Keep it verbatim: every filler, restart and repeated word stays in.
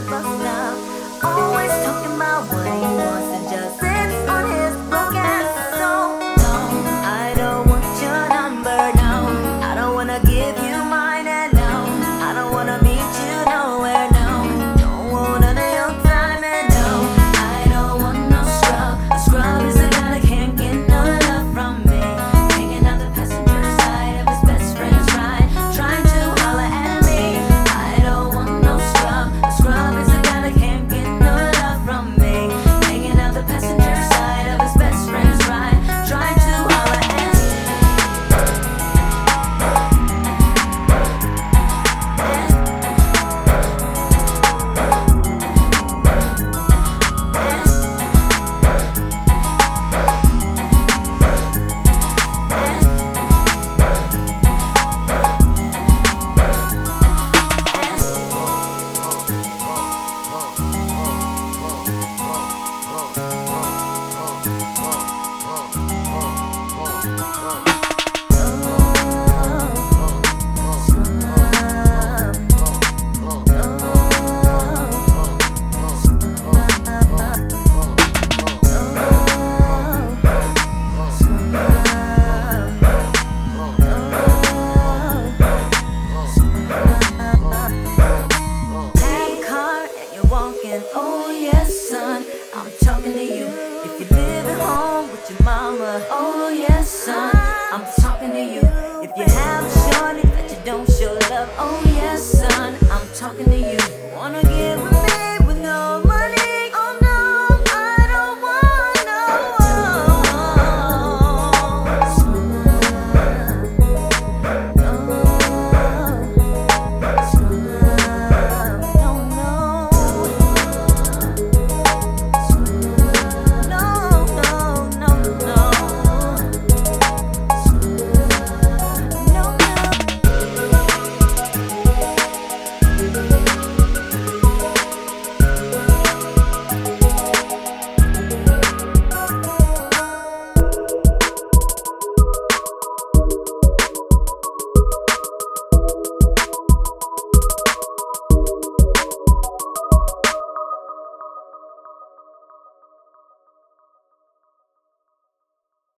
love, lost love. Always talking about what he wants and just sits on his broken soul. No, I don't want your number, no. I don't wanna give you mine, and no, I don't wanna meet you nowhere, no. Don't want none of your time, and no, I don't want no scrub. A scrub is a guy that can't get no love from me. Hanging out the passenger side of his best friend's ride, trying to holler at me. I don't want no scrub. A scrub is a guy that can't get no love from me. Hanging out the passenger side of his best friend's ride, trying to holler at me. Oh yes, son, I'm talking to you. If you live at home with your mama, oh yes, son, I'm talking to you. If you have a shorty that you don't show love, oh yes, son, I'm talking to you.